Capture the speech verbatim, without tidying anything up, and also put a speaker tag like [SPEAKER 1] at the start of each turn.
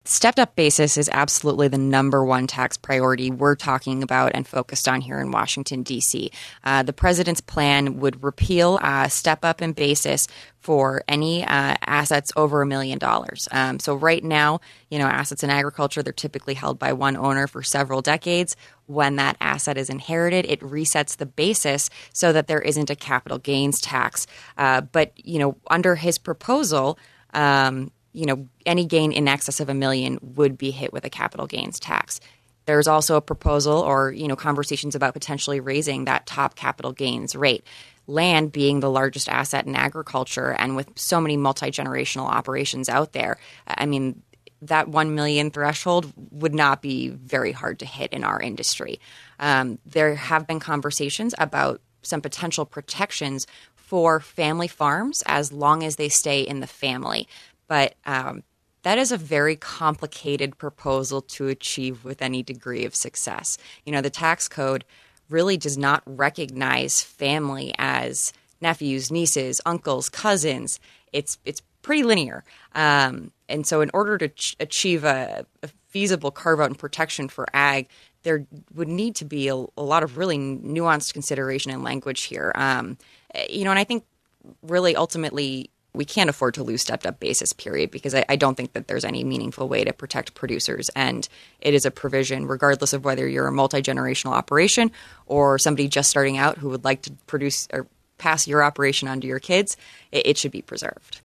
[SPEAKER 1] Stepped-up basis is absolutely the number one tax priority we're talking about and focused on here in Washington, D C. Uh, the president's plan would repeal uh, step-up in basis for any uh, assets over a million dollars. Um, so right now, you know, assets in agriculture, they're typically held by one owner for several decades. When that asset is inherited, it resets the basis so that there isn't a capital gains tax. Uh, but, you know, under his proposal, um, you know, any gain in excess of a million would be hit with a capital gains tax. There's also a proposal or, you know, conversations about potentially raising that top capital gains rate. Land being the largest asset in agriculture and with so many multi-generational operations out there, I mean, that one million threshold would not be very hard to hit in our industry. Um, there have been conversations about some potential protections for family farms as long as they stay in the family. But um, that is a very complicated proposal to achieve with any degree of success. You know, the tax code really does not recognize family as nephews, nieces, uncles, cousins. It's it's pretty linear. Um, and so in order to ch- achieve a, a feasible carve-out and protection for ag, there would need to be a, a lot of really nuanced consideration and language here. Um, you know, and I think really ultimately we can't afford to lose stepped-up basis, period, because I, I don't think that there's any meaningful way to protect producers. And it is a provision, regardless of whether you're a multi-generational operation or somebody just starting out who would like to produce or pass your operation on to your kids, it, it should be preserved.